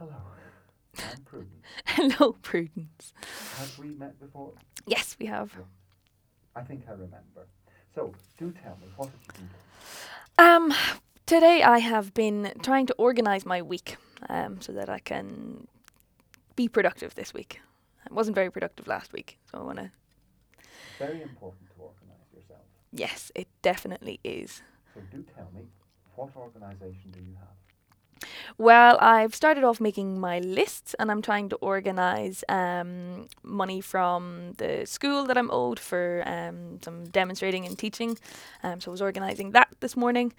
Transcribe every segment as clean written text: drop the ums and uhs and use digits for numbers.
Hello, I'm Prudence. Hello, Prudence. Have we met before? Yes, we have. Yes. I think I remember. So, do tell me, what have you been doing? Um, Today I have been trying to organise my week, so that I can be productive this week. I wasn't very productive last week, so I want to. Very important to organise yourself. Yes, it definitely is. So, do tell me, what organisation do you have? Well, I've started off making my lists, and I'm trying to organise money from the school that I'm owed for some demonstrating and teaching. So I was organising that this morning.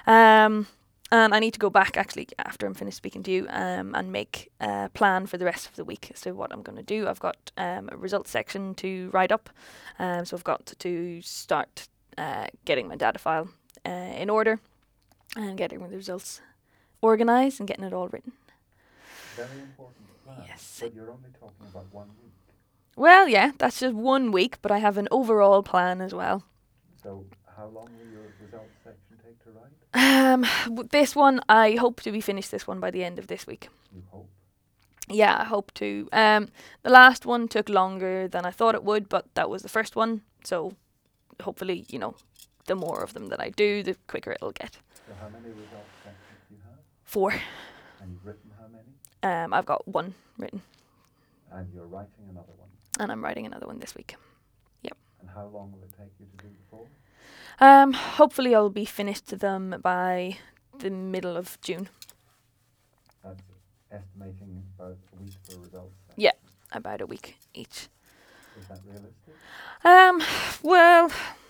And I need to go back actually after I'm finished speaking to you and make a plan for the rest of the week as to what I'm going to do. I've got a results section to write up, so I've got to start getting my data file in order and getting the results organised and getting it all written. Very important plan. Yes. But you're only talking about 1 week. Well, yeah, that's just 1 week, but I have an overall plan as well. So, how long will your results section take to write? This one, I hope to be finished this one by the end of this week. You hope. Yeah, I hope to. The last one took longer than I thought it would, but that was the first one, so hopefully, the more of them that I do, the quicker it'll get. So, how many results sections do you have? 4. And you've written how many? I've got 1 written, And you're writing another one. and I'm writing another one this week. And how long will it take you to do the 4? Hopefully I'll be finished to them by the middle of June. That's estimating about a week for results. Yeah. About a week each. Is that realistic? Well,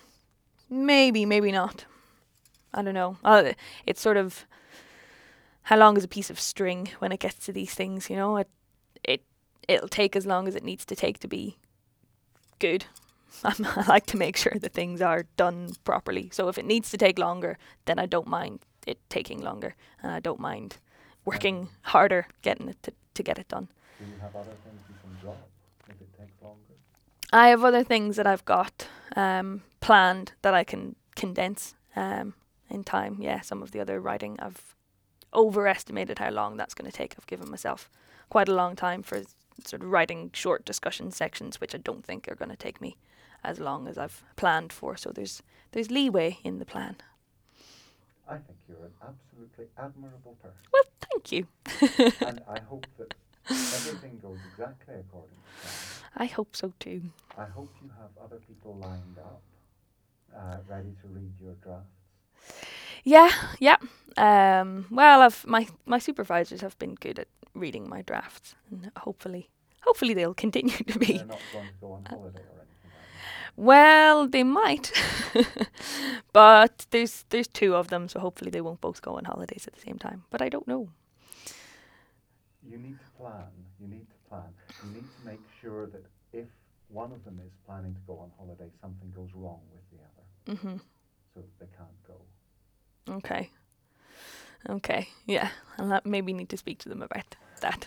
maybe not. I don't know. It's sort of how long is a piece of string when it gets to these things, It'll take as long as it needs to take to be good. I like to make sure that things are done properly. So if it needs to take longer, then I don't mind it taking longer, and I don't mind working harder getting it to get it done. Do you have other things you can drop if it takes longer? I have other things that I've got planned that I can condense in time. Yeah, some of the other writing, I've overestimated how long that's going to take. I've given myself quite a long time for sort of writing short discussion sections, which I don't think are going to take me as long as I've planned for. So there's leeway in the plan. I think you're an absolutely admirable person. Well, thank you. And I hope that everything goes exactly according to plan. I hope so too. I hope you have other people lined up, ready to read your drafts. Yeah. Well, my supervisors have been good at reading my drafts, and hopefully they'll continue to be. They're not going to go on holiday or anything like that. Well, they might, but there's 2 of them, so hopefully they won't both go on holidays at the same time. But I don't know. You need to plan. You need to make sure that if one of them is planning to go on holiday, something goes wrong with the other. Mhm. So that they can't go. Okay. Yeah, I'll maybe need to speak to them about that.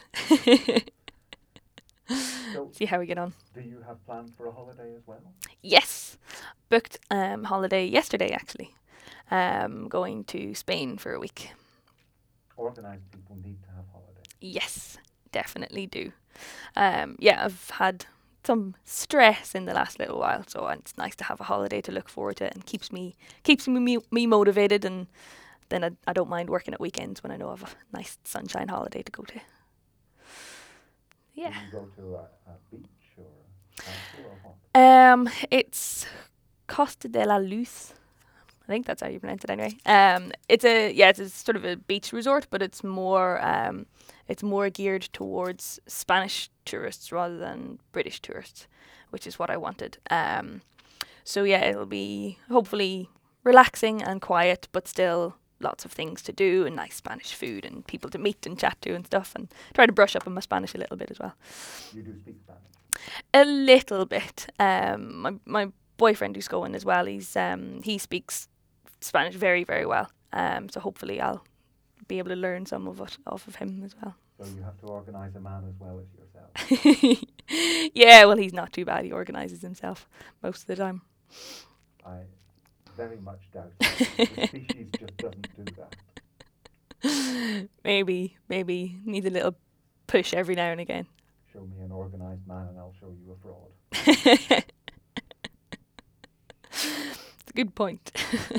So, see how we get on. Do you have plans for a holiday as well? Yes, booked holiday yesterday actually. Going to Spain for a week. Organised people need to have holidays. Yes, definitely do. Yeah, I've had some stress in the last little while, so it's nice to have a holiday to look forward to, and keeps me motivated, and then I don't mind working at weekends when I know I have a nice sunshine holiday to go to. Yeah. Do you go to a beach or a castle or what? It's Costa de la Luz. I think that's how you pronounce it anyway. It's a sort of a beach resort, but it's more geared towards Spanish tourists rather than British tourists, which is what I wanted. So yeah, it'll be hopefully relaxing and quiet, but still lots of things to do and nice Spanish food and people to meet and chat to and stuff, and try to brush up on my Spanish a little bit as well. You do speak Spanish? A little bit. My boyfriend who's going as well, he speaks Spanish very, very well. So hopefully I'll be able to learn some of it off of him as well. So you have to organise a man as well as yourself. Yeah, well, he's not too bad. He organises himself most of the time. I very much doubt it. The species just doesn't do that. Maybe needs a little push every now and again. Show me an organised man and I'll show you a fraud. It's a good point.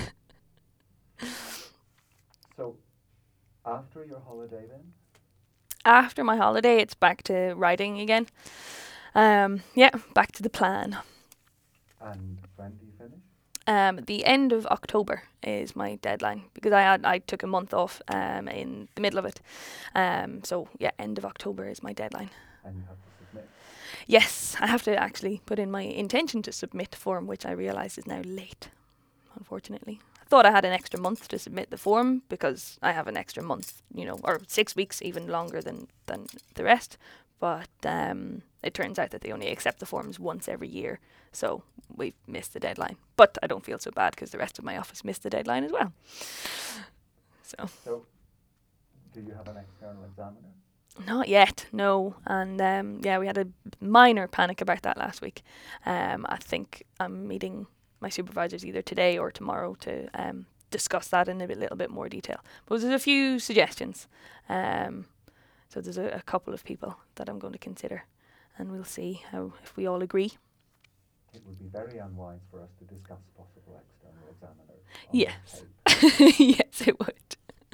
So, after your holiday then? After my holiday, it's back to writing again. Yeah, back to the plan. And when do you finish? The end of October is my deadline because I took a month off in the middle of it. So yeah, end of October is my deadline. And you have to submit. Yes, I have to actually put in my intention to submit form, which I realise is now late, unfortunately. I thought I had an extra month to submit the form because I have an extra month, or 6 weeks, even longer than the rest. But it turns out that they only accept the forms once every year. So we've missed the deadline. But I don't feel so bad because the rest of my office missed the deadline as well. So, do you have an external examiner? Not yet, no. And we had a minor panic about that last week. I think I'm meeting my supervisors either today or tomorrow to discuss that in a little bit more detail. But there's a few suggestions. So there's a couple of people that I'm going to consider, and we'll see if we all agree. It would be very unwise for us to discuss possible external examiners. Yes. Yes, it would.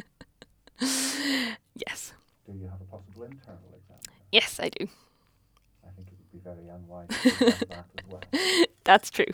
Yes. Do you have a possible internal examiner? Yes, I do. I think it would be very unwise to discuss that as well. That's true.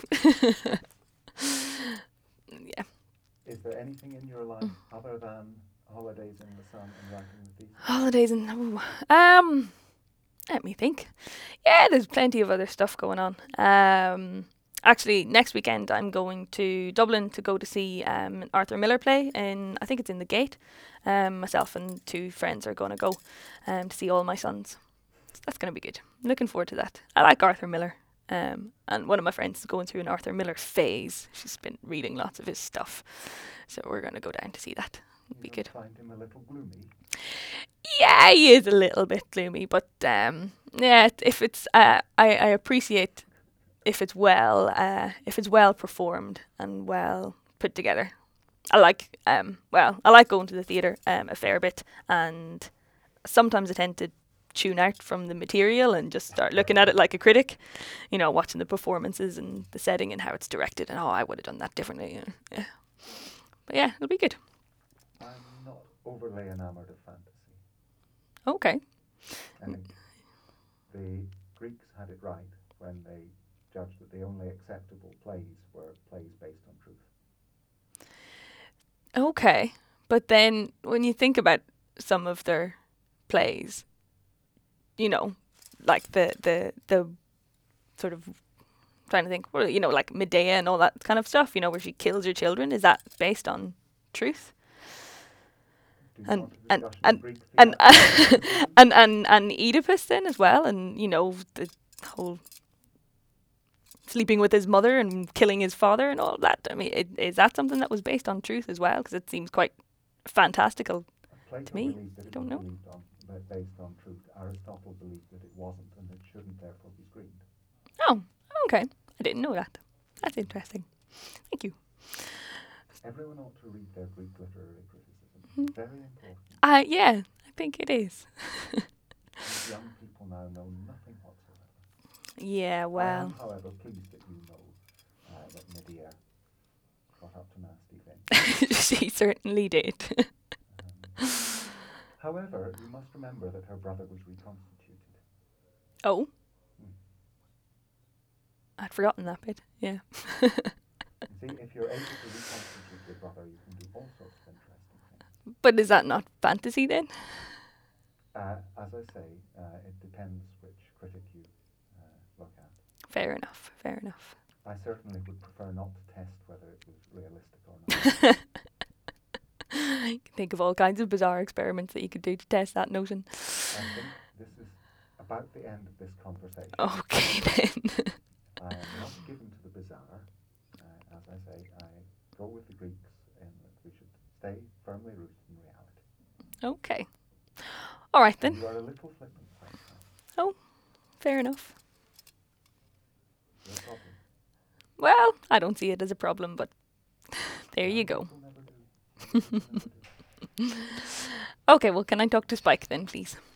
Yeah. Is there anything in your life other than holidays in the sun and writing the thesis? Holidays and let me think. Yeah, there's plenty of other stuff going on. Actually, next weekend I'm going to Dublin to go to see an Arthur Miller play I think it's in the Gate. Myself and 2 friends are going to go to see All My Sons. So that's going to be good. I'm looking forward to that. I like Arthur Miller. And one of my friends is going through an Arthur Miller phase. She's been reading lots of his stuff. So we're going to go down to see that. It'll be good. Find him a little gloomy? Yeah, he is a little bit gloomy, but if it's I appreciate if it's well performed and well put together. I like going to the theatre a fair bit, and sometimes I tend to tune out from the material and just start looking at it like a critic, watching the performances and the setting and how it's directed, and I would have done that differently. Yeah. But yeah, it'll be good. I'm not overly enamoured of fantasy. Okay. I think the Greeks had it right when they judged that the only acceptable plays were plays based on truth. Okay. But then when you think about some of their plays, like the sort of trying to think, like Medea and all that kind of stuff, where she kills her children, is that based on truth? And Oedipus then as well, and the whole sleeping with his mother and killing his father and all of that. I mean, is that something that was based on truth as well? Because it seems quite fantastical to me. I don't know. Based on truth. Aristotle believed that it wasn't, and it shouldn't therefore be screened. Oh, okay. I didn't know that. That's interesting. Thank you. Everyone ought to read their Greek literary criticism. Very important. Yeah, I think it is. Young people now know nothing whatsoever. Yeah, well. I am, however, pleased that you know that Medea got up to nasty things. She certainly did. However, you must remember that her brother was reconstituted. Oh. I'd forgotten that bit, yeah. See, if you're able to reconstitute your brother, you can do all sorts of interesting things. But is that not fantasy then? As I say, it depends which critic you look at. Fair enough, fair enough. I certainly would prefer not to test whether it was realistic or not. You can think of all kinds of bizarre experiments that you could do to test that notion. I think this is about the end of this conversation. Okay then. I am not given to the bizarre. As I say, I go with the Greeks in that we should stay firmly rooted in reality. Okay. All right then. And you are a little flippant sometimes. Oh, fair enough. No problem. Well, I don't see it as a problem, but there you go. People never do. Okay, well, can I talk to Spike then, please?